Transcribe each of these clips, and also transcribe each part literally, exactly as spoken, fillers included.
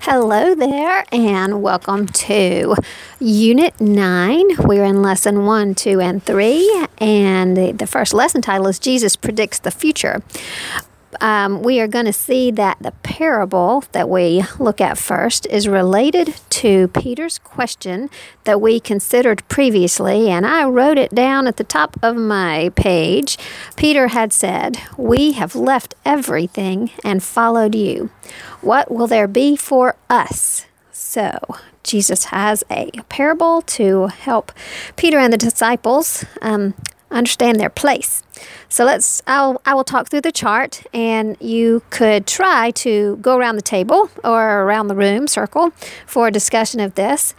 Hello there, and welcome to Unit nine. We're in Lesson one, two, and three, and the, the first lesson title is Jesus Predicts the Future. Um, we are going to see that the parable that we look at first is related to Peter's question that we considered previously, and I wrote it down at the top of my page. Peter had said, "We have left everything and followed you. What will there be for us?" So, Jesus has a parable to help Peter and the disciples um, understand their place. So let's, I'll, I will talk through the chart, and you could try to go around the table or around the room, circle, for a discussion of this.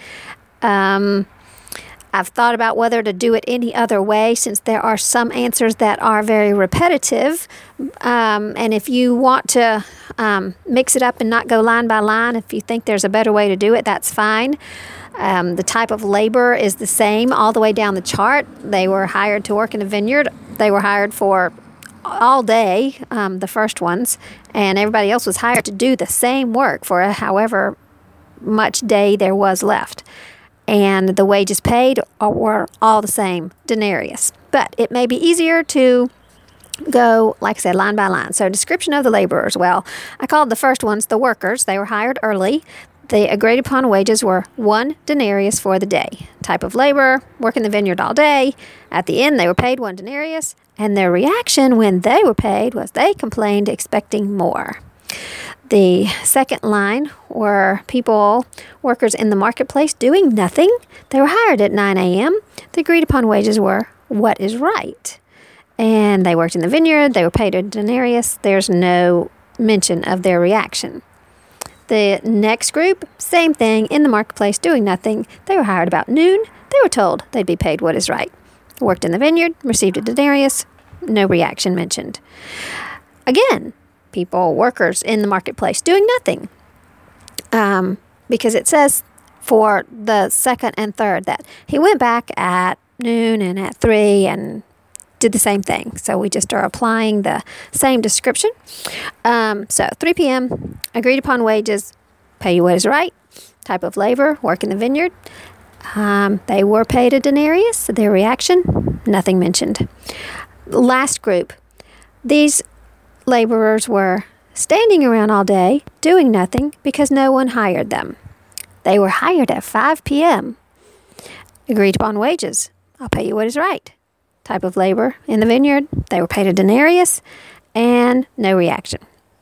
Um, I've thought about whether to do it any other way, since there are some answers that are very repetitive. Um, and if you want to um, mix it up and not go line by line, if you think there's a better way to do it, that's fine. Um, the type of labor is the same all the way down the chart. They were hired to work in a vineyard. They were hired for all day, um, the first ones, and everybody else was hired to do the same work for however much day there was left. And the wages paid were all the same, denarius. But it may be easier to go, like I said, line by line. So description of the laborers. Well, I called the first ones the workers. They were hired early. The agreed upon wages were one denarius for the day. Type of labor, work in the vineyard all day. At the end, they were paid one denarius, and their reaction when they were paid was they complained, expecting more. The second line were people, workers in the marketplace doing nothing. They were hired at nine a.m. The agreed upon wages were what is right. And they worked in the vineyard. They were paid a denarius. There's no mention of their reaction. The next group, same thing, in the marketplace, doing nothing. They were hired about noon. They were told they'd be paid what is right. Worked in the vineyard, received a denarius, no reaction mentioned. Again, people, workers in the marketplace, doing nothing. Um, because it says for the second and third that he went back at noon and at three and did the same thing. So we just are applying the same description. Um, so three p.m., agreed upon wages, pay you what is right. Type of labor, work in the vineyard. Um, they were paid a denarius. Their reaction, nothing mentioned. Last group, these laborers were standing around all day, doing nothing because no one hired them. They were hired at five p.m. Agreed upon wages. I'll pay you what is right. Type of labor in the vineyard, they were paid a denarius, and no reaction.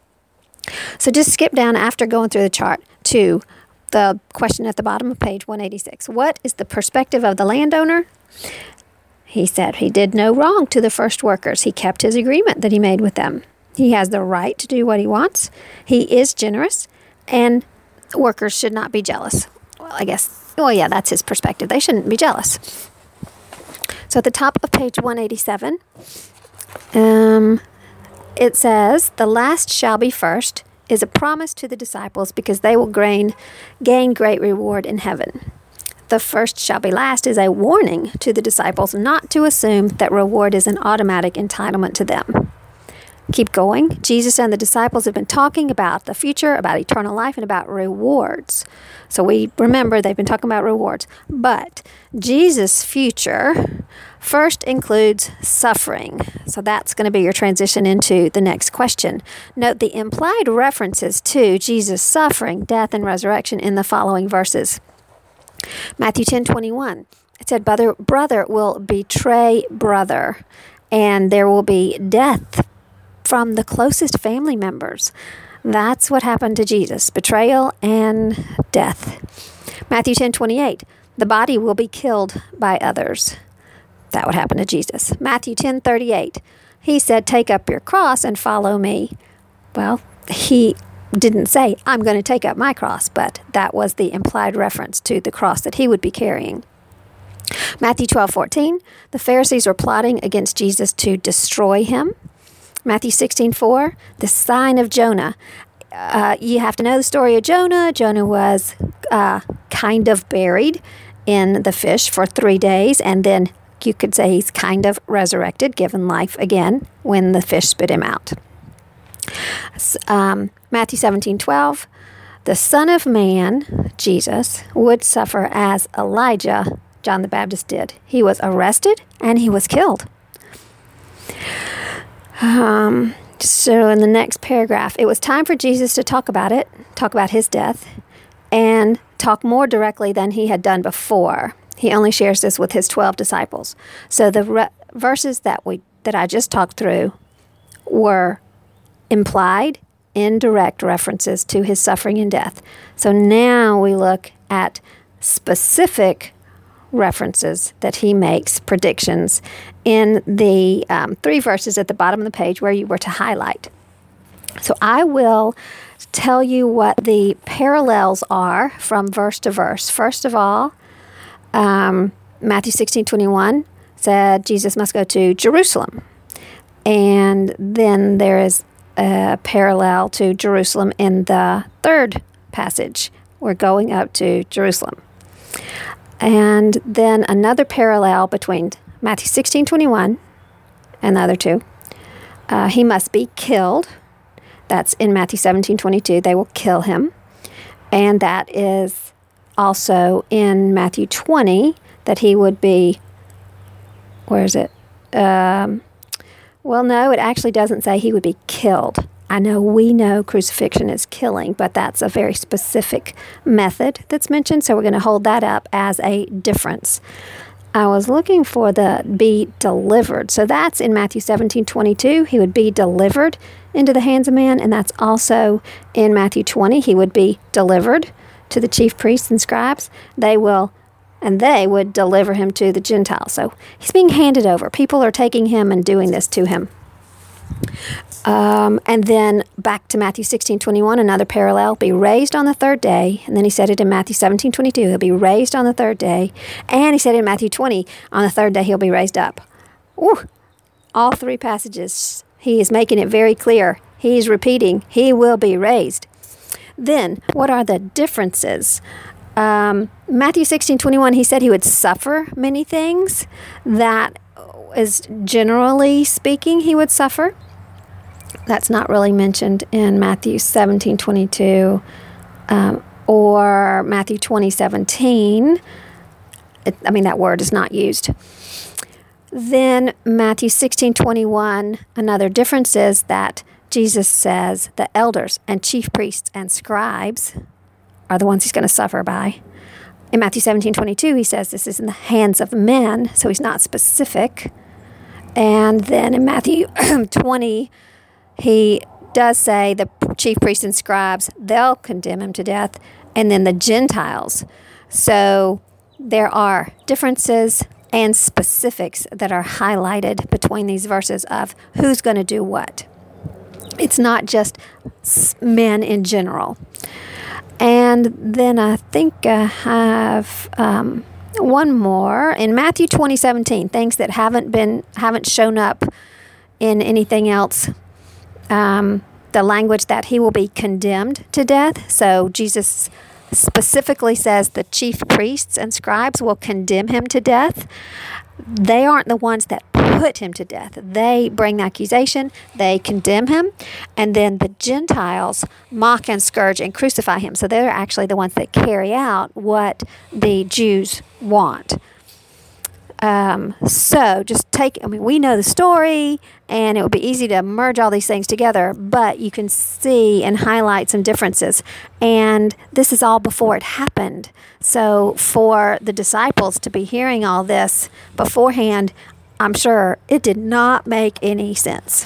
So just skip down after going through the chart to the question at the bottom of page one eighty-six. What is the perspective of the landowner? He said he did no wrong to the first workers. He kept his agreement that he made with them. He has the right to do what he wants. He is generous, and workers should not be jealous. Well, I guess, well, yeah, that's his perspective. They shouldn't be jealous. So at the top of page one eighty-seven, um, it says, "The last shall be first," is a promise to the disciples because they will gain, gain great reward in heaven. "The first shall be last" is a warning to the disciples not to assume that reward is an automatic entitlement to them. Keep going. Jesus and the disciples have been talking about the future, about eternal life, and about rewards. So we remember they've been talking about rewards. But Jesus' future first includes suffering. So that's going to be your transition into the next question. Note the implied references to Jesus' suffering, death, and resurrection in the following verses. Matthew ten twenty-one. It said, brother, brother will betray brother, and there will be death from the closest family members. That's what happened to Jesus, betrayal and death. Matthew ten twenty-eight, the body will be killed by others. That would happen to Jesus. Matthew ten thirty-eight, he said, take up your cross and follow me. Well, he didn't say, I'm going to take up my cross, but that was the implied reference to the cross that he would be carrying. Matthew twelve fourteen, the Pharisees were plotting against Jesus to destroy him. Matthew sixteen four, the sign of Jonah. Uh, you have to know the story of Jonah. Jonah was uh, kind of buried in the fish for three days, and then you could say he's kind of resurrected, given life again when the fish spit him out. Um, Matthew seventeen twelve, the Son of Man, Jesus, would suffer as Elijah, John the Baptist, did. He was arrested and he was killed. Um, so in the next paragraph, it was time for Jesus to talk about it, talk about his death, and talk more directly than he had done before. He only shares this with his twelve disciples. So the re- verses that we that I just talked through were implied, indirect references to his suffering and death. So now we look at specific references that he makes, predictions, in the um, three verses at the bottom of the page where you were to highlight. So I will tell you what the parallels are from verse to verse. First of all, um, Matthew sixteen twenty-one said Jesus must go to Jerusalem. And then there is a parallel to Jerusalem in the third passage. We're going up to Jerusalem. And then another parallel between Matthew sixteen twenty-one and the other two. Uh, he must be killed. That's in Matthew seventeen twenty-two. They will kill him. And that is also in Matthew twenty, that he would be, where is it? Um, well, no, it actually doesn't say he would be killed. I know we know crucifixion is killing, but that's a very specific method that's mentioned, so we're going to hold that up as a difference. I was looking for the be delivered. So that's in Matthew seventeen twenty-two. He would be delivered into the hands of men, and that's also in Matthew twenty. He would be delivered to the chief priests and scribes. They will, and they would deliver him to the Gentiles. So he's being handed over. People are taking him and doing this to him. Um, and then back to Matthew sixteen twenty-one, another parallel, be raised on the third day. And then he said it in Matthew seventeen twenty-two, he'll be raised on the third day. And he said in Matthew twenty, on the third day he'll be raised up. Ooh, all three passages, he is making it very clear. He's repeating, he will be raised. Then, what are the differences? Um, Matthew sixteen twenty-one, he said he would suffer many things. That is generally speaking, he would suffer. That's not really mentioned in Matthew seventeen twenty-two um, or Matthew twenty seventeen. It, I mean, that word is not used. Then Matthew sixteen twenty-one, another difference is that Jesus says the elders and chief priests and scribes are the ones he's going to suffer by. In Matthew seventeen twenty-two, he says this is in the hands of men, so he's not specific. And then in Matthew twenty, he does say the chief priests and scribes, they'll condemn him to death, and then the Gentiles. So there are differences and specifics that are highlighted between these verses of who's going to do what. It's not just men in general. And then I think I have um, one more in Matthew twenty seventeen, things that haven't been haven't shown up in anything else. Um, the language that he will be condemned to death. So Jesus specifically says the chief priests and scribes will condemn him to death. They aren't the ones that put him to death. They bring the accusation, they condemn him, and then the Gentiles mock and scourge and crucify him. So they're actually the ones that carry out what the Jews want. Um, so just take, I mean, we know the story, and it would be easy to merge all these things together, but you can see and highlight some differences. And this is all before it happened. So for the disciples to be hearing all this beforehand, I'm sure it did not make any sense.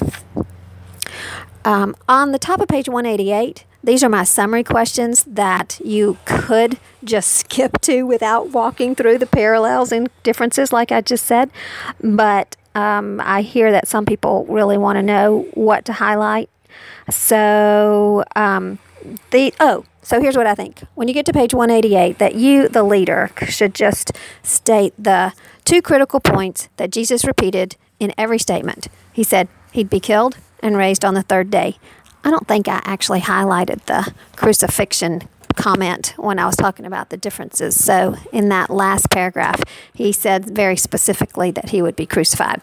Um, on the top of page one eighty-eight, these are my summary questions that you could just skip to without walking through the parallels and differences like I just said. But um, I hear that some people really want to know what to highlight. So, um, the oh, so here's what I think. When you get to page one eighty-eight, that you, the leader, should just state the two critical points that Jesus repeated in every statement. He said he'd be killed and raised on the third day. I don't think I actually highlighted the crucifixion comment when I was talking about the differences. So in that last paragraph, he said very specifically that he would be crucified.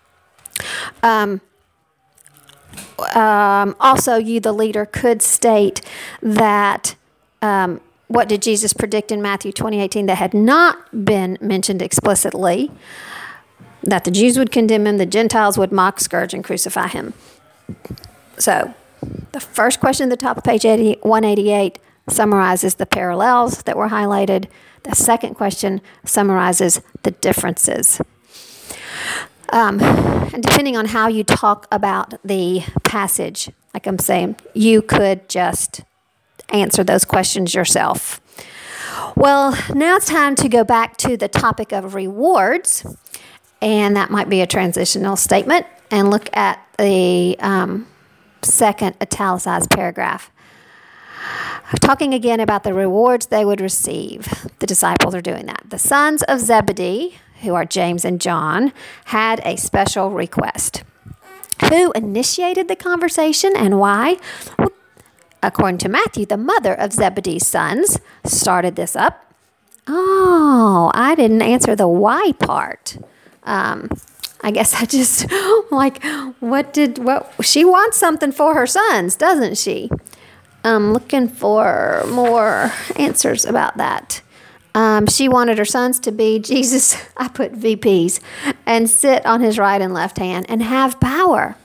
Um, um, also, you, the leader, could state that um, what did Jesus predict in Matthew twenty eighteen that had not been mentioned explicitly? That the Jews would condemn him, the Gentiles would mock, scourge, and crucify him. So the first question at the top of page one eighty-eight summarizes the parallels that were highlighted. The second question summarizes the differences. Um, and depending on how you talk about the passage, like I'm saying, you could just answer those questions yourself. Well, now it's time to go back to the topic of rewards, and that might be a transitional statement, and look at the um, second italicized paragraph. Talking again about the rewards they would receive. The disciples are doing that. The sons of Zebedee, who are James and John, had a special request. Who initiated the conversation and why? Well, according to Matthew, the mother of Zebedee's sons started this up. Oh, I didn't answer the why part. Um, I guess I just, like, what did, what, she wants something for her sons, doesn't she? I'm looking for more answers about that. Um, she wanted her sons to be Jesus, I put V Ps, and sit on his right and left hand and have power.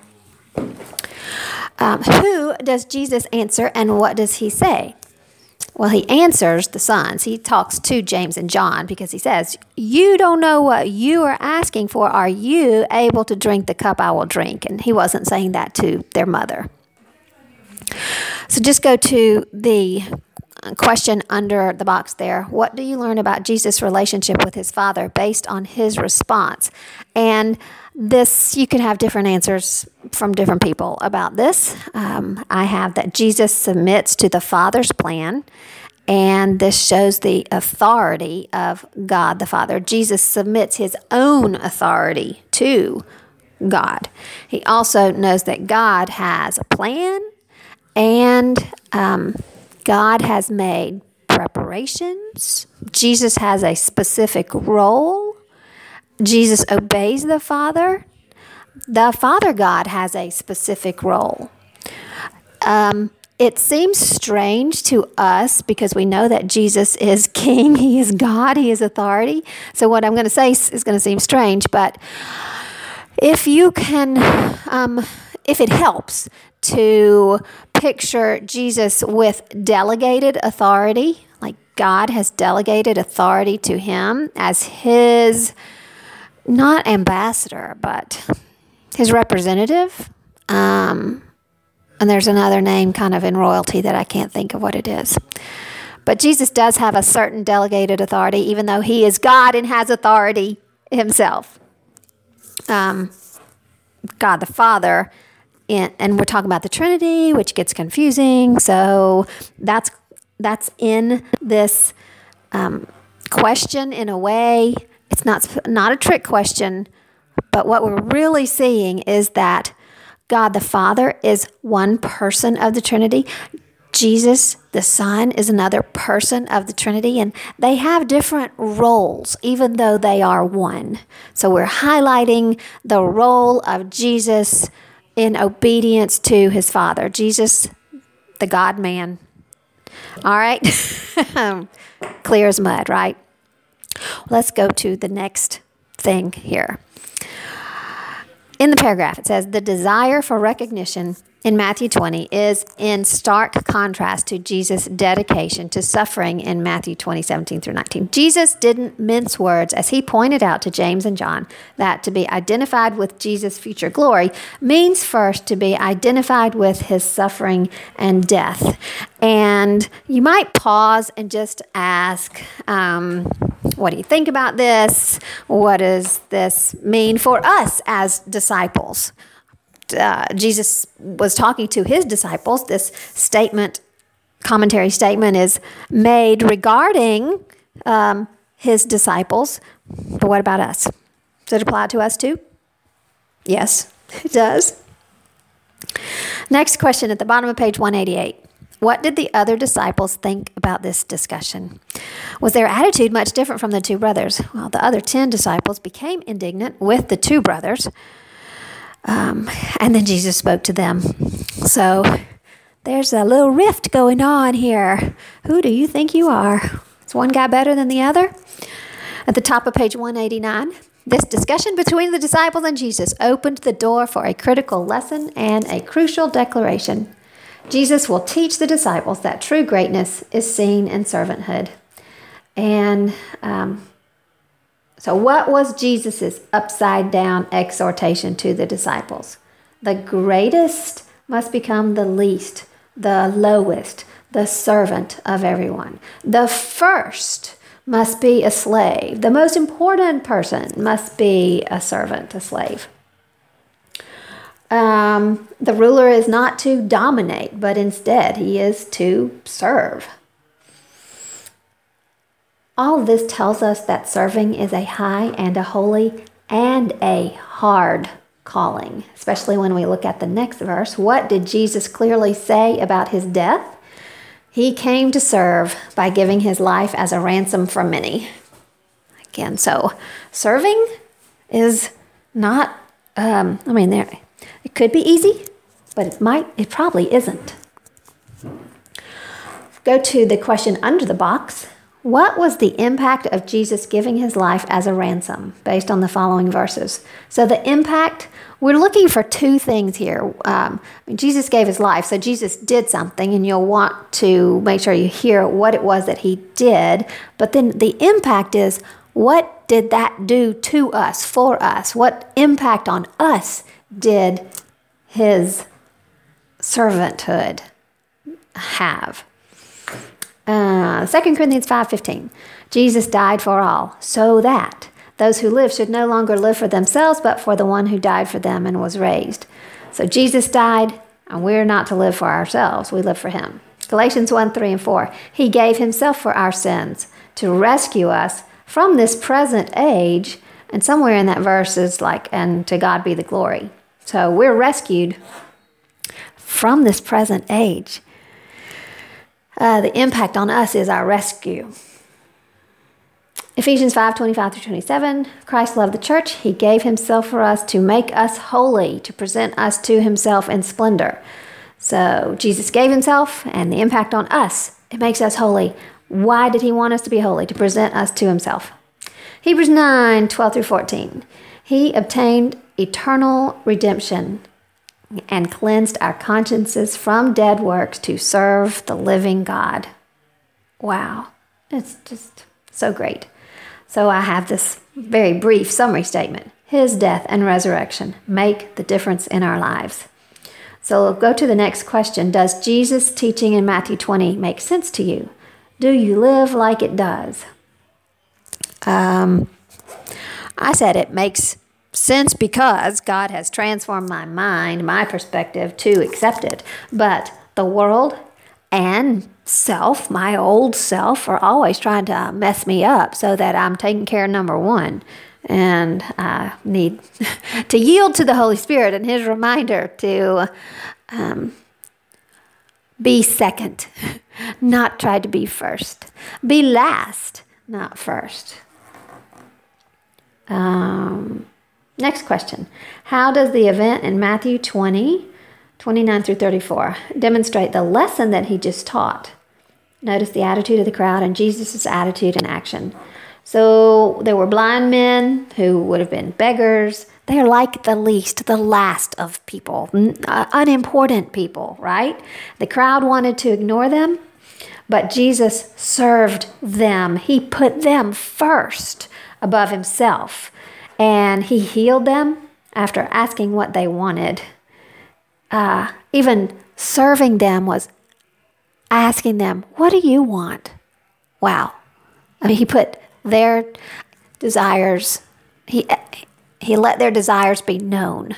Um, who does Jesus answer, and what does he say? Well, he answers the sons. He talks to James and John because he says, you don't know what you are asking for. Are you able to drink the cup I will drink? And he wasn't saying that to their mother. So just go to the question under the box there. What do you learn about Jesus' relationship with his Father based on his response? And this, you can have different answers from different people about this. Um, I have that Jesus submits to the Father's plan, and this shows the authority of God the Father. Jesus submits his own authority to God. He also knows that God has a plan, and um, God has made preparations. Jesus has a specific role. Jesus obeys the Father. The Father God has a specific role. Um, it seems strange to us because we know that Jesus is King. He is God. He is authority. So what I'm going to say is going to seem strange, but if you can, um, if it helps to picture Jesus with delegated authority, like God has delegated authority to him as his, not ambassador, but his representative. Um, and there's another name kind of in royalty that I can't think of what it is. But Jesus does have a certain delegated authority, even though he is God and has authority himself. Um, God the Father, in, and we're talking about the Trinity, which gets confusing. So that's that's in this um, question in a way. It's not not a trick question, but what we're really seeing is that God the Father is one person of the Trinity. Jesus, the Son, is another person of the Trinity, and they have different roles, even though they are one. So we're highlighting the role of Jesus in obedience to his Father. Jesus, the God-man. All right? Clear as mud, right? Let's go to the next thing here. In the paragraph, it says, the desire for recognition in Matthew twenty is in stark contrast to Jesus' dedication to suffering in Matthew twenty, seventeen through nineteen. Jesus didn't mince words as he pointed out to James and John that to be identified with Jesus' future glory means first to be identified with his suffering and death. And you might pause and just ask, um, what do you think about this? What does this mean for us as disciples? Uh, Jesus was talking to his disciples. This statement, commentary statement, is made regarding um, his disciples. But what about us? Does it apply to us too? Yes, it does. Next question at the bottom of page one eighty-eight. What did the other disciples think about this discussion? Was their attitude much different from the two brothers? Well, the other ten disciples became indignant with the two brothers. Um, and then Jesus spoke to them. So there's a little rift going on here. Who do you think you are? Is one guy better than the other? At the top of page one eighty-nine, this discussion between the disciples and Jesus opened the door for a critical lesson and a crucial declaration. Jesus will teach the disciples that true greatness is seen in servanthood. And um, so what was Jesus' upside-down exhortation to the disciples? The greatest must become the least, the lowest, the servant of everyone. The first must be a slave. The most important person must be a servant, a slave. Um, the ruler is not to dominate, but instead he is to serve. All this tells us that serving is a high and a holy and a hard calling, especially when we look at the next verse. What did Jesus clearly say about his death? He came to serve by giving his life as a ransom for many. Again, so serving is not, um, I mean, there it could be easy, but it might, it probably isn't. Go to the question under the box. What was the impact of Jesus giving his life as a ransom based on the following verses? So the impact, we're looking for two things here. Um, I mean, Jesus gave his life, so Jesus did something, and you'll want to make sure you hear what it was that he did. But then the impact is, what did that do to us, for us? What impact on us did his servanthood have? Uh, Second Corinthians five fifteen. Jesus died for all, so that those who live should no longer live for themselves, but for the one who died for them and was raised. So Jesus died, and we're not to live for ourselves. We live for him. Galatians one, three, and four. He gave himself for our sins to rescue us from this present age. And somewhere in that verse is like, and to God be the glory. So we're rescued from this present age. Uh, the impact on us is our rescue. Ephesians five, twenty-five through twenty-seven, Christ loved the church. He gave himself for us to make us holy, to present us to himself in splendor. So Jesus gave himself, and the impact on us, it makes us holy. Why did he want us to be holy? To present us to himself. Hebrews nine, twelve through fourteen, he obtained eternal redemption and cleansed our consciences from dead works to serve the living God. Wow, it's just so great. So I have this very brief summary statement. His death and resurrection make the difference in our lives. So we'll go to the next question. Does Jesus' teaching in Matthew twenty make sense to you? Do you live like it does? Um, I said it makes sense because God has transformed my mind, my perspective to accept it. But the world and self, my old self, are always trying to mess me up so that I'm taking care of number one. And I need to yield to the Holy Spirit and his reminder to um, be second, not try to be first. Be last, not first. Um... Next question. How does the event in Matthew twenty, twenty-nine through thirty-four demonstrate the lesson that he just taught? Notice the attitude of the crowd and Jesus' attitude and action. So there were blind men who would have been beggars. They are like the least, the last of people, uh, unimportant people, right? The crowd wanted to ignore them, but Jesus served them. He put them first above himself. And he healed them after asking what they wanted. Uh, even serving them was asking them, what do you want? Wow. I mean, he put their desires, he, he let their desires be known.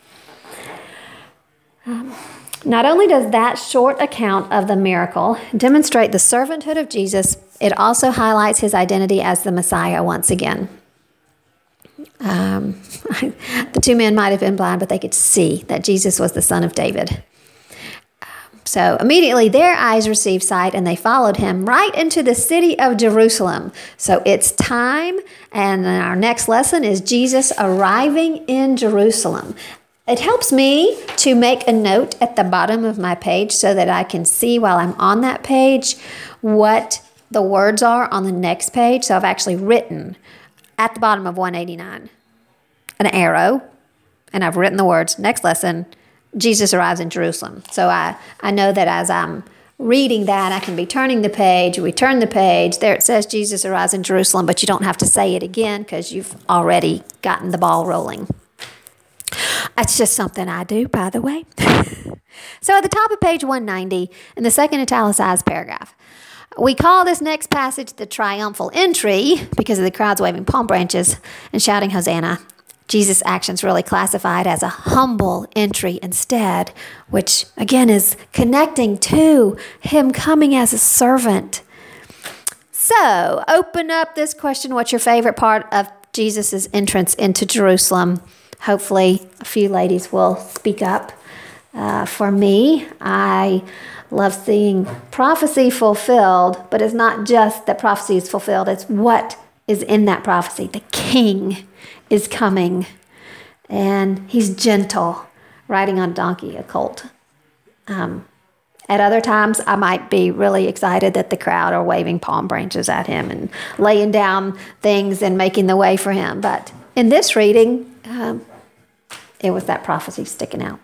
Um, not only does that short account of the miracle demonstrate the servanthood of Jesus, it also highlights his identity as the Messiah once again. Um, the two men might have been blind, but they could see that Jesus was the Son of David. So immediately their eyes received sight and they followed him right into the city of Jerusalem. So it's time, and our next lesson is Jesus arriving in Jerusalem. It helps me to make a note at the bottom of my page so that I can see while I'm on that page what the words are on the next page. So I've actually written at the bottom of one eighty-nine an arrow, and I've written the words, next lesson, Jesus arrives in Jerusalem. So I, I know that as I'm reading that, I can be turning the page, we turn the page, there it says Jesus arrives in Jerusalem, but you don't have to say it again because you've already gotten the ball rolling. That's just something I do, by the way. So at the top of page one ninety, in the second italicized paragraph, we call this next passage the triumphal entry because of the crowds waving palm branches and shouting Hosanna. Jesus' actions really classified as a humble entry instead, which again is connecting to him coming as a servant. So open up this question, what's your favorite part of Jesus' entrance into Jerusalem? Hopefully a few ladies will speak up. Uh, for me, I love seeing prophecy fulfilled, but it's not just that prophecy is fulfilled, it's what is in that prophecy. The King is coming, and he's gentle, riding on a donkey, a colt. Um, at other times, I might be really excited that the crowd are waving palm branches at him and laying down things and making the way for him. But in this reading, um, it was that prophecy sticking out.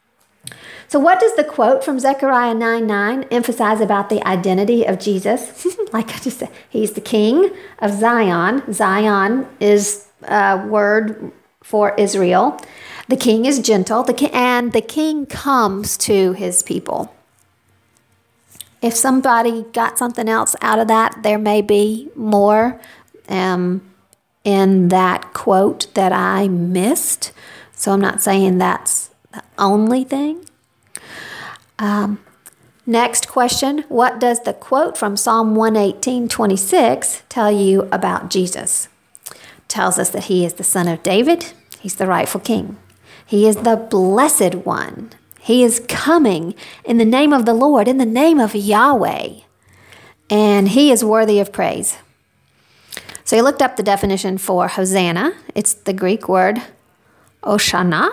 So what does the quote from Zechariah nine nine emphasize about the identity of Jesus? Like I just said, he's the King of Zion. Zion is a word for Israel. The King is gentle, the king, and the King comes to his people. If somebody got something else out of that, there may be more um, in that quote that I missed. So I'm not saying that's the only thing. Um, next question, what does the quote from Psalm one eighteen twenty-six tell you about Jesus? It tells us that he is the son of David. He's the rightful king. He is the blessed one. He is coming in the name of the Lord, in the name of Yahweh. And he is worthy of praise. So you looked up the definition for Hosanna. It's the Greek word Hosanna.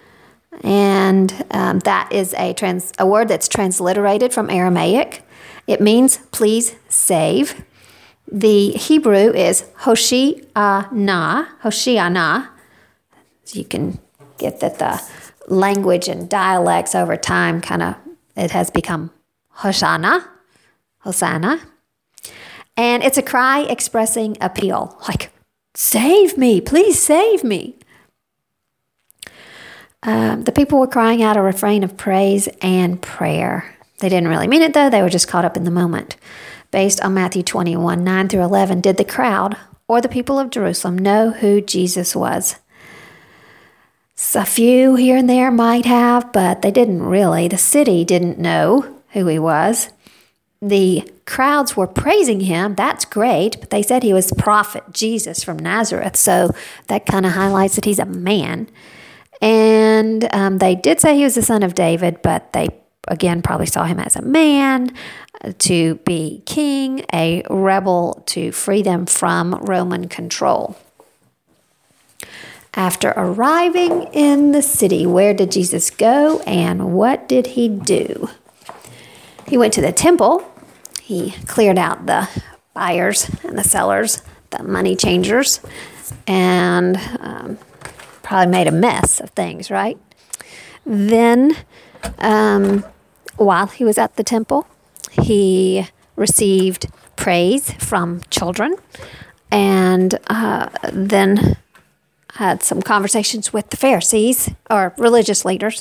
And um, that is a trans a word that's transliterated from Aramaic. It means please save. The Hebrew is Hoshi'ana, Hoshi'ana. So you can get that the language and dialects over time kind of, it has become Hosanna, Hosanna. And it's a cry expressing appeal, like, save me, please save me. Um, the people were crying out a refrain of praise and prayer. They didn't really mean it, though. They were just caught up in the moment. Based on Matthew twenty-one, nine through eleven, did the crowd or the people of Jerusalem know who Jesus was? So a few here and there might have, but they didn't really. The city didn't know who he was. The crowds were praising him. That's great, but they said he was prophet Jesus from Nazareth, so that kind of highlights that he's a man. And um, they did say he was the son of David, but they, again, probably saw him as a man to be king, a rebel to free them from Roman control. After arriving in the city, where did Jesus go and what did he do? He went to the temple. He cleared out the buyers and the sellers, the money changers, and um, probably made a mess of things, right? Then, um, while he was at the temple, he received praise from children and uh, then had some conversations with the Pharisees or religious leaders.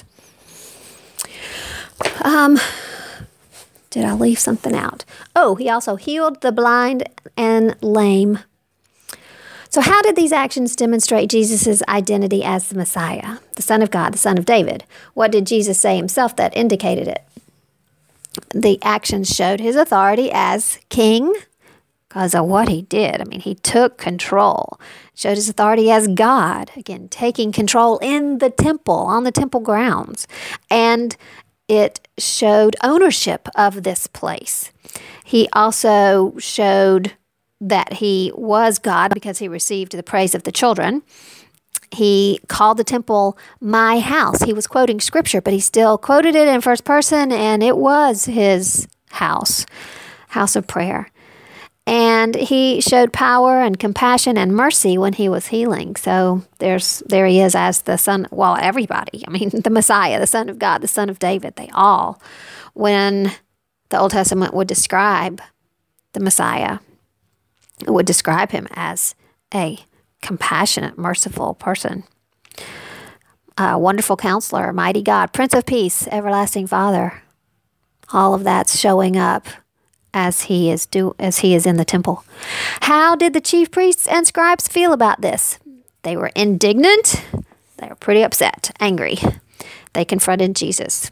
Um, did I leave something out? Oh, he also healed the blind and lame. So how did these actions demonstrate Jesus' identity as the Messiah, the Son of God, the Son of David? What did Jesus say himself that indicated it? The actions showed his authority as king because of what he did. I mean, he took control. Showed his authority as God, again, taking control in the temple, on the temple grounds. And it showed ownership of this place. He also showed that he was God because he received the praise of the children. He called the temple my house. He was quoting scripture, but he still quoted it in first person, and it was his house, house of prayer. And he showed power and compassion and mercy when he was healing. So there's there he is as the son, well, everybody. I mean, the Messiah, the Son of God, the Son of David, they all, when the Old Testament would describe the Messiah, it would describe him as a compassionate, merciful person. A wonderful counselor, mighty God, Prince of Peace, everlasting Father. All of that's showing up as he is do as he is in the temple. How did the chief priests and scribes feel about this? They were indignant. They were pretty upset, angry. They confronted Jesus.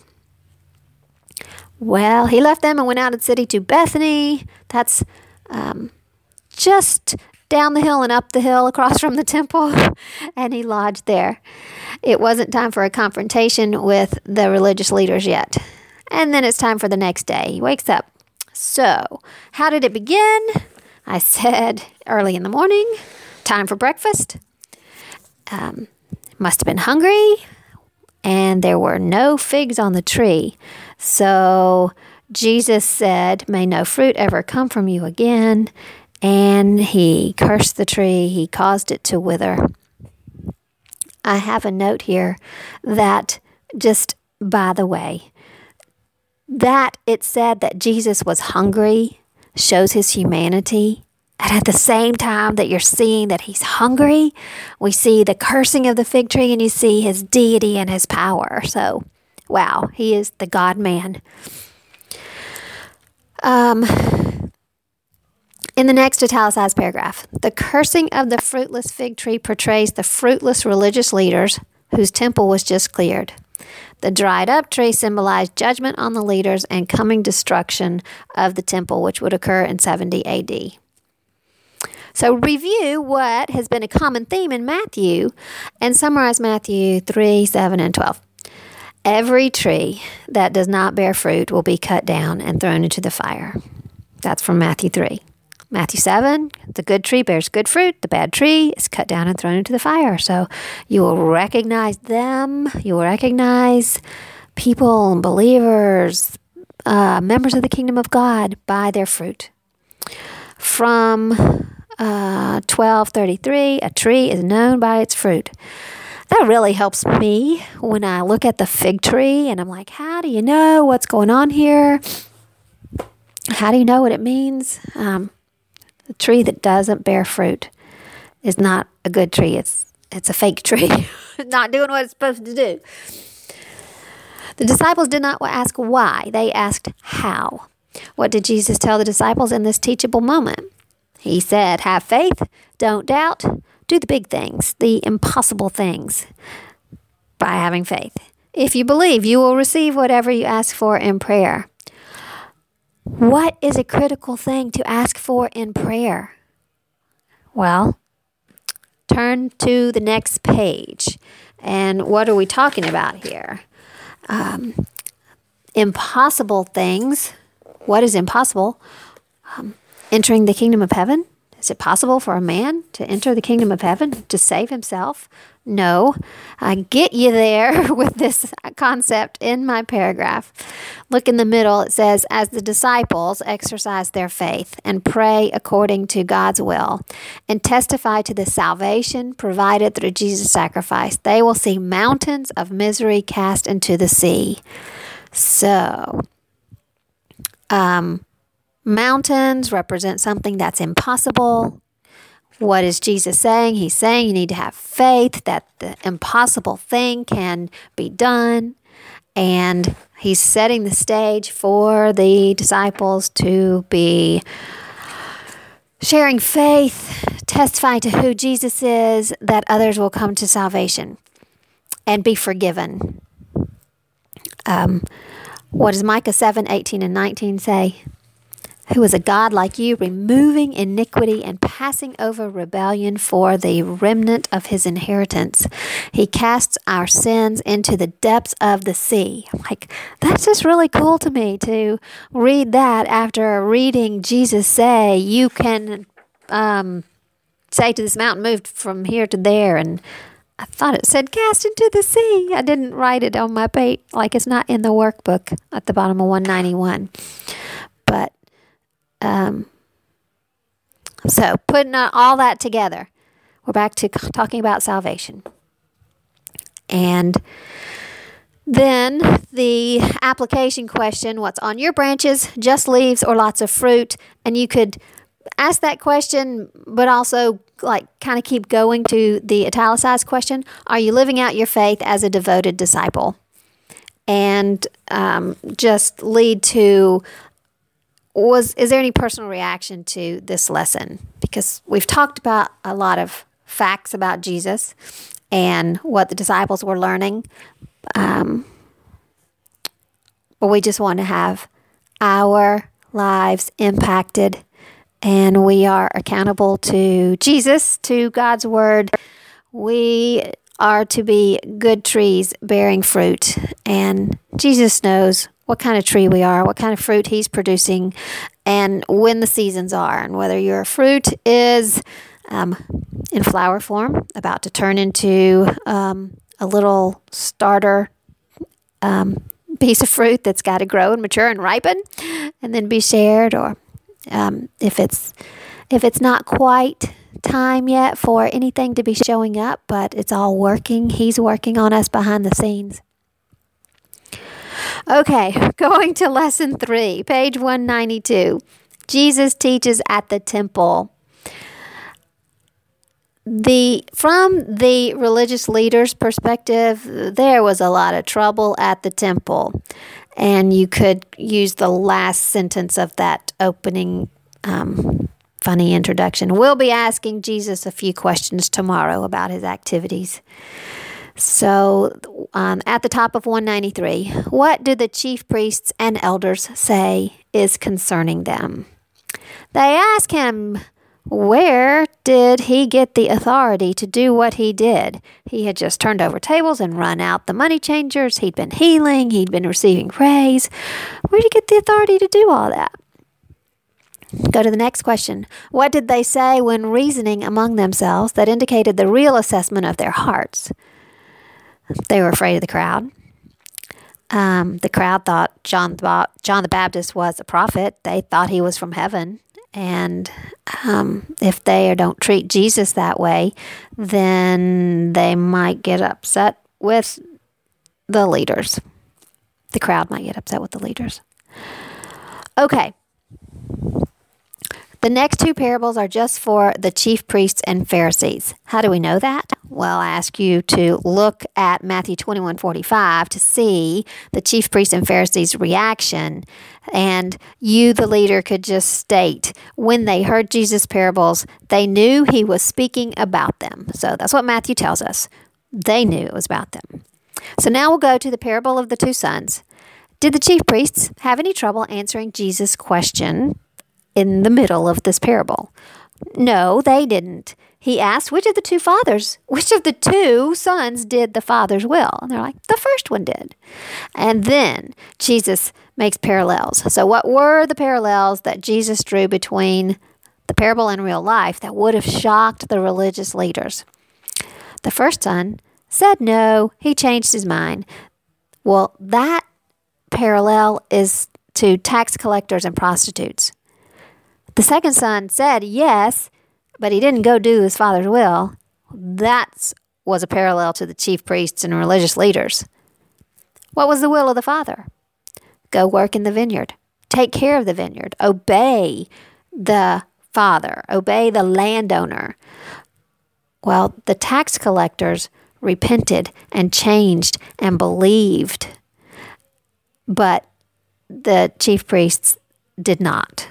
Well, he left them and went out of the city to Bethany. That's um, just down the hill and up the hill across from the temple, and he lodged there. It wasn't time for a confrontation with the religious leaders yet. And then it's time for the next day. He wakes up. So, how did it begin? I said early in the morning, time for breakfast. Um, must have been hungry, and there were no figs on the tree. So, Jesus said, "May no fruit ever come from you again." And he cursed the tree. He caused it to wither. I have a note here that, just by the way, that it said that Jesus was hungry shows his humanity. And at the same time that you're seeing that he's hungry, we see the cursing of the fig tree and you see his deity and his power. So, wow, he is the God-man. Um, in the next italicized paragraph, the cursing of the fruitless fig tree portrays the fruitless religious leaders whose temple was just cleared. The dried up tree symbolized judgment on the leaders and coming destruction of the temple, which would occur in seventy A D. So review what has been a common theme in Matthew and summarize Matthew three, seven, and twelve. Every tree that does not bear fruit will be cut down and thrown into the fire. That's from Matthew three. Matthew seven, the good tree bears good fruit. The bad tree is cut down and thrown into the fire. So you will recognize them. You will recognize people, believers, uh, members of the kingdom of God by their fruit. From uh, twelve thirty-three, a tree is known by its fruit. That really helps me when I look at the fig tree and I'm like, how do you know what's going on here? How do you know what it means? Um, The tree that doesn't bear fruit is not a good tree. It's it's a fake tree. Not doing what it's supposed to do. The disciples did not ask why. They asked how. What did Jesus tell the disciples in this teachable moment? He said, have faith, don't doubt, do the big things, the impossible things by having faith. If you believe, you will receive whatever you ask for in prayer. What is a critical thing to ask for in prayer? Well, turn to the next page. And what are we talking about here? Um, impossible things. What is impossible? Um, entering the kingdom of heaven. Is it possible for a man to enter the kingdom of heaven, to save himself? No. I get you there with this concept in my paragraph. Look in the middle. It says, as the disciples exercise their faith and pray according to God's will and testify to the salvation provided through Jesus' sacrifice, they will see mountains of misery cast into the sea. So, um, mountains represent something that's impossible. What is Jesus saying? He's saying you need to have faith that the impossible thing can be done. And he's setting the stage for the disciples to be sharing faith, testifying to who Jesus is, that others will come to salvation and be forgiven. Um, what does Micah seven, eighteen and nineteen say? Who is a God like you, removing iniquity and passing over rebellion for the remnant of his inheritance. He casts our sins into the depths of the sea. I'm like, that's just really cool to me to read that after reading Jesus say, you can um, say to this mountain, move from here to there, and I thought it said cast into the sea. I didn't write it on my page, like it's not in the workbook at the bottom of one ninety-one. But, um, so putting all that together, we're back to talking about salvation. And then the application question, what's on your branches, just leaves or lots of fruit? And you could ask that question, but also like kind of keep going to the italicized question. Are you living out your faith as a devoted disciple? And um, just lead to, was is there any personal reaction to this lesson? Because we've talked about a lot of facts about Jesus and what the disciples were learning. Um, but we just want to have our lives impacted, and we are accountable to Jesus, to God's Word. We are to be good trees bearing fruit, and Jesus knows what kind of tree we are, what kind of fruit He's producing, and when the seasons are, and whether your fruit is um, in flower form, about to turn into um, a little starter um, piece of fruit that's got to grow and mature and ripen, and then be shared, or um, if it's if it's not quite time yet for anything to be showing up, but it's all working. He's working on us behind the scenes. Okay, going to lesson three, page one ninety-two. Jesus teaches at the temple. The from the religious leaders' perspective, there was a lot of trouble at the temple. And you could use the last sentence of that opening um, funny introduction. We'll be asking Jesus a few questions tomorrow about his activities. So um, at the top of one ninety-three, what do the chief priests and elders say is concerning them? They ask him, where did he get the authority to do what he did? He had just turned over tables and run out the money changers. He'd been healing. He'd been receiving praise. Where did he get the authority to do all that? Go to the next question. What did they say when reasoning among themselves that indicated the real assessment of their hearts? They were afraid of the crowd. Um, the crowd thought John the, John the Baptist was a prophet. They thought he was from heaven. And um, if they don't treat Jesus that way, then they might get upset with the leaders. The crowd might get upset with the leaders. Okay. The next two parables are just for the chief priests and Pharisees. How do we know that? Well, I ask you to look at Matthew twenty-one forty-five to see the chief priests and Pharisees' reaction. And you, the leader, could just state, when they heard Jesus' parables, they knew he was speaking about them. So that's what Matthew tells us. They knew it was about them. So now we'll go to the parable of the two sons. Did the chief priests have any trouble answering Jesus' question in the middle of this parable? No, they didn't. He asked, which of the two fathers, which of the two sons did the father's will? And they're like, the first one did. And then Jesus makes parallels. So what were the parallels that Jesus drew between the parable and real life that would have shocked the religious leaders? The first son said no. He changed his mind. Well, that parallel is to tax collectors and prostitutes. The second son said yes, but he didn't go do his father's will. That was a parallel to the chief priests and religious leaders. What was the will of the father? Go work in the vineyard. Take care of the vineyard. Obey the father. Obey the landowner. Well, the tax collectors repented and changed and believed, but the chief priests did not.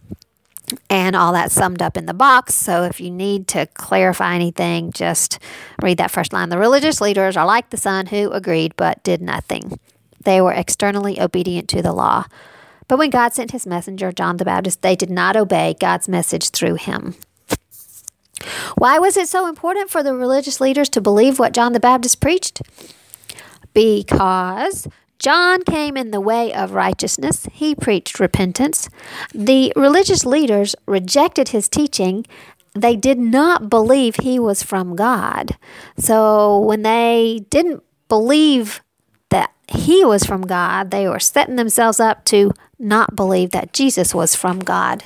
And all that summed up in the box. So if you need to clarify anything, just read that first line. The religious leaders are like the son who agreed but did nothing. They were externally obedient to the law. But when God sent his messenger, John the Baptist, they did not obey God's message through him. Why was it so important for the religious leaders to believe what John the Baptist preached? Because John came in the way of righteousness. He preached repentance. The religious leaders rejected his teaching they did not believe he was from God. So when they didn't believe that he was from God, they were setting themselves up to not believe that Jesus was from God.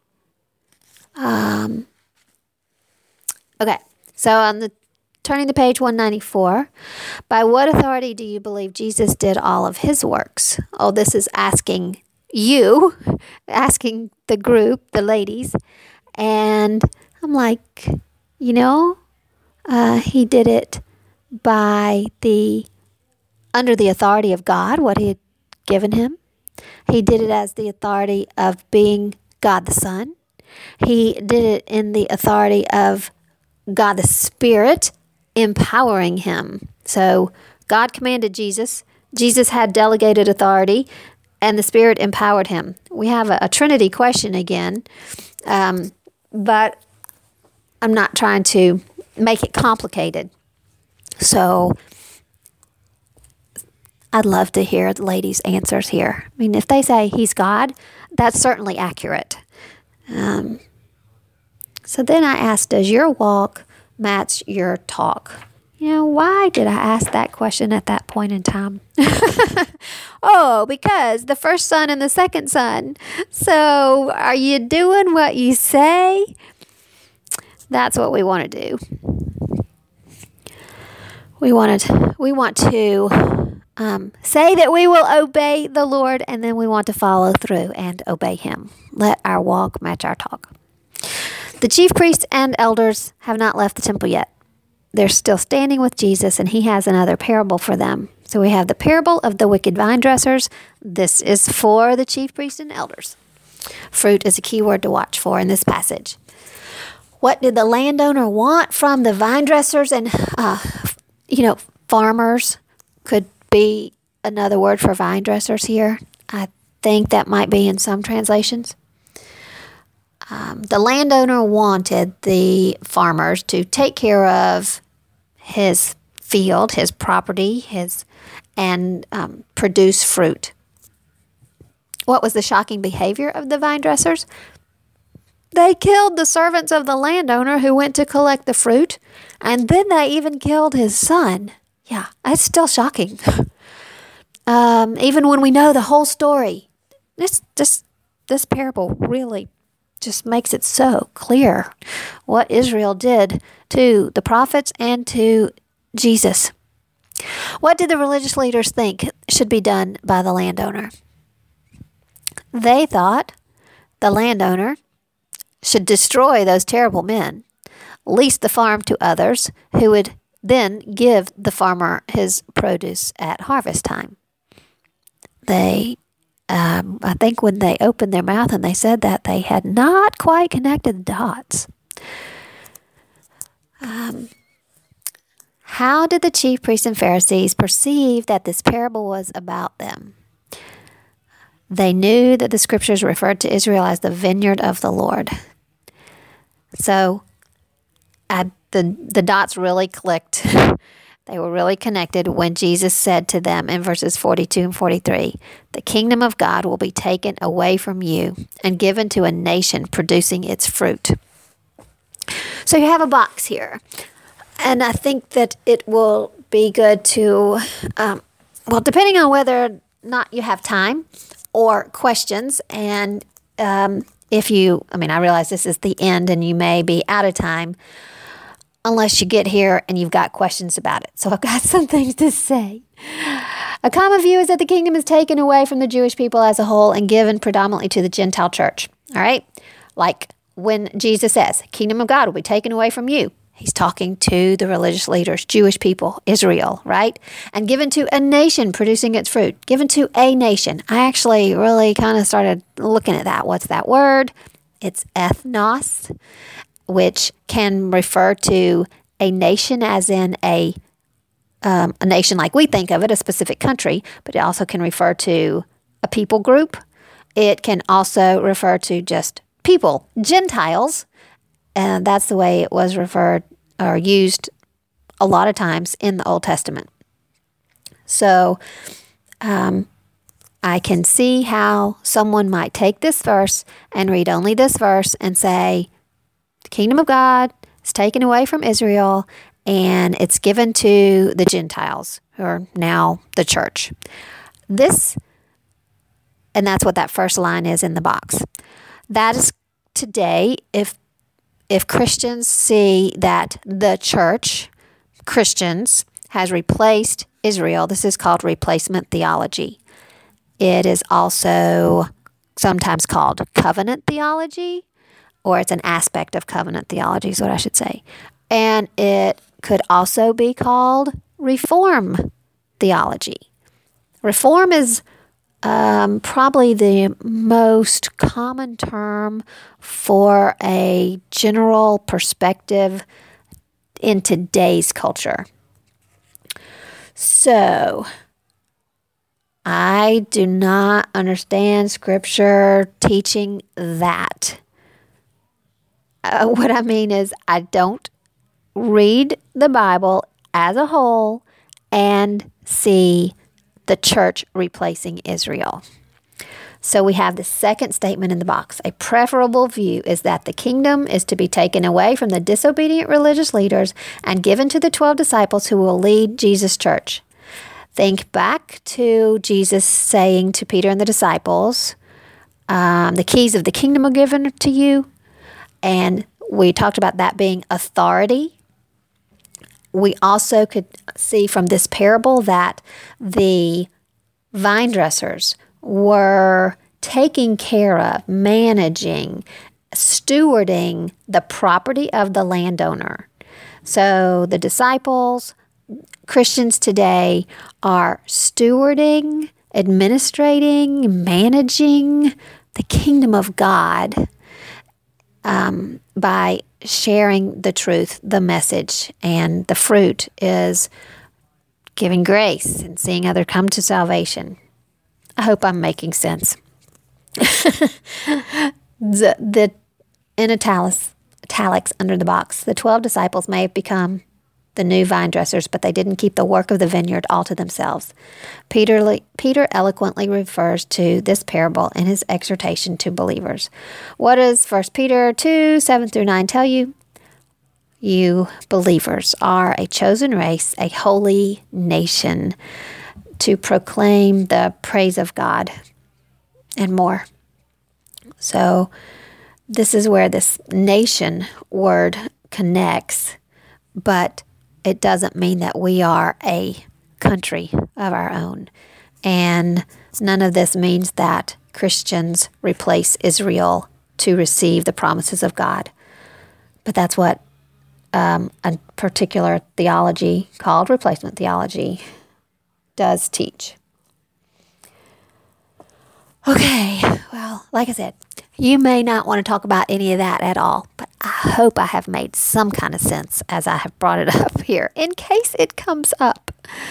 Um, okay, so on the turning to page one ninety-four, by what authority do you believe Jesus did all of his works? Oh, this is asking you, asking the group, the ladies, and I'm like, you know, uh, he did it by the, under the authority of God, what he had given him. He did it as the authority of being God the Son. He did it in the authority of God the Spirit empowering him. So God commanded Jesus. Jesus had delegated authority, and the Spirit empowered him. We have a, a Trinity question again, um, but I'm not trying to make it complicated. So I'd love to hear the ladies' answers here. I mean, if they say he's God, that's certainly accurate. Um, so then I asked, does your walk match your talk? You know, why did I ask that question at that point in time? Oh, because the first son and the second son. So are you doing what you say? That's what we want to do. We want to, we want to um, say that we will obey the Lord, and then we want to follow through and obey him. Let our walk match our talk. The chief priests and elders have not left the temple yet. They're still standing with Jesus, and he has another parable for them. So we have the parable of the wicked vine dressers. This is for the chief priests and elders. Fruit is a key word to watch for in this passage. What did the landowner want from the vine dressers? And, uh, you know, farmers could be another word for vine dressers here. I think that might be in some translations. Um, the landowner wanted the farmers to take care of his field, his property, his and um, produce fruit. What was the shocking behavior of the vine dressers? They killed the servants of the landowner who went to collect the fruit, and then they even killed his son. Yeah, that's still shocking. um, even when we know the whole story, this this this parable really just makes it so clear what Israel did to the prophets and to Jesus. What did the religious leaders think should be done by the landowner? They thought the landowner should destroy those terrible men, lease the farm to others who would then give the farmer his produce at harvest time. They Um, I think when they opened their mouth and they said that, they had not quite connected the dots. Um, how did the chief priests and Pharisees perceive that this parable was about them? They knew that the scriptures referred to Israel as the vineyard of the Lord. So I, the, the dots really clicked. They were really connected when Jesus said to them in verses forty-two and forty-three, the kingdom of God will be taken away from you and given to a nation producing its fruit. So you have a box here. And I think that it will be good to, um, well, depending on whether or not you have time or questions. And um, if you, I mean, I realize this is the end and you may be out of time, unless you get here and you've got questions about it. So I've got some things to say. A common view is that the kingdom is taken away from the Jewish people as a whole and given predominantly to the Gentile church. All right? Like when Jesus says, kingdom of God will be taken away from you. He's talking to the religious leaders, Jewish people, Israel, right? And given to a nation producing its fruit. Given to a nation. I actually really kind of started looking at that. What's that word? It's ethnos, which can refer to a nation as in a um, a nation like we think of it, a specific country, but it also can refer to a people group. It can also refer to just people, Gentiles, and that's the way it was referred or used a lot of times in the Old Testament. So um, I can see how someone might take this verse and read only this verse and say, the Kingdom of God is taken away from Israel, and it's given to the Gentiles, who are now the church. This, and that's what that first line is in the box. That is today, if if Christians see that the church, Christians, has replaced Israel, this is called replacement theology. It is also sometimes called covenant theology, or it's an aspect of covenant theology is what I should say. And it could also be called reform theology. Reform is um, probably the most common term for a general perspective in today's culture. So, I do not understand Scripture teaching that. Uh, what I mean is, I don't read the Bible as a whole and see the church replacing Israel. So we have the second statement in the box. A preferable view is that the kingdom is to be taken away from the disobedient religious leaders and given to the twelve disciples who will lead Jesus' church. Think back to Jesus saying to Peter and the disciples, um, the keys of the kingdom are given to you. And we talked about that being authority. We also could see from this parable that the vine dressers were taking care of, managing, stewarding the property of the landowner. So the disciples, Christians today, are stewarding, administrating, managing the kingdom of God um, by sharing the truth, the message, and the fruit is giving grace and seeing others come to salvation. I hope I'm making sense. the, the in italics, italics under the box, the twelve disciples may have become the new vine dressers, but they didn't keep the work of the vineyard all to themselves. Peter, Peter eloquently refers to this parable in his exhortation to believers. What does First Peter two, seven through nine tell you? You believers are a chosen race, a holy nation, to proclaim the praise of God and more. So this is where this nation word connects, but it doesn't mean that we are a country of our own. And none of this means that Christians replace Israel to receive the promises of God. But that's what um, a particular theology called replacement theology does teach. Okay, well, like I said, you may not want to talk about any of that at all, but I hope I have made some kind of sense as I have brought it up here, in case it comes up.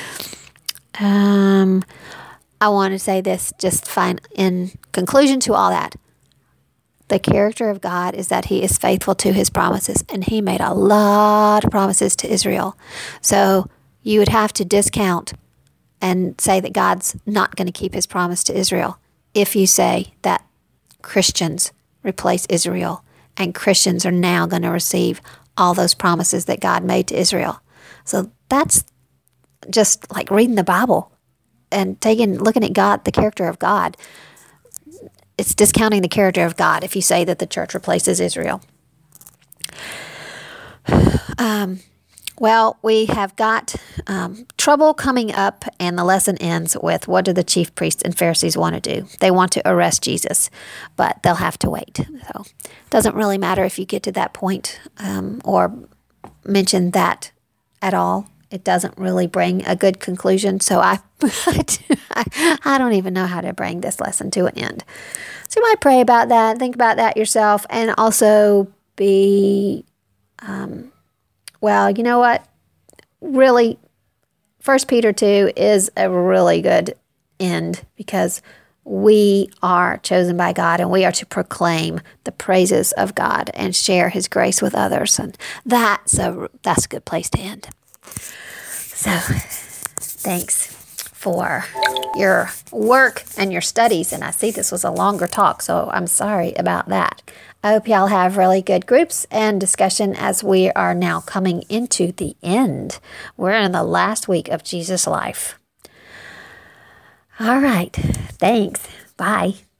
Um, I want to say this just fine in conclusion to all that. The character of God is that He is faithful to His promises, and He made a lot of promises to Israel. So you would have to discount and say that God's not going to keep His promise to Israel if you say that Christians replace Israel and Christians are now going to receive all those promises that God made to Israel. So that's just like reading the Bible and taking, looking at God, the character of God. It's discounting the character of God if you say that the church replaces Israel. Um, well, we have got um, trouble coming up, and the lesson ends with, what do the chief priests and Pharisees want to do? They want to arrest Jesus, but they'll have to wait. So it doesn't really matter if you get to that point um, or mention that at all. It doesn't really bring a good conclusion. So I, I don't even know how to bring this lesson to an end. So you might pray about that, think about that yourself, and also be, um, well, you know what? Really, First Peter two is a really good end, because we are chosen by God and we are to proclaim the praises of God and share His grace with others. And that's a, that's a good place to end. So, thanks for your work and your studies. And I see this was a longer talk, so I'm sorry about that. I hope y'all have really good groups and discussion as we are now coming into the end. We're in the last week of Jesus' life. All right. Thanks. Bye.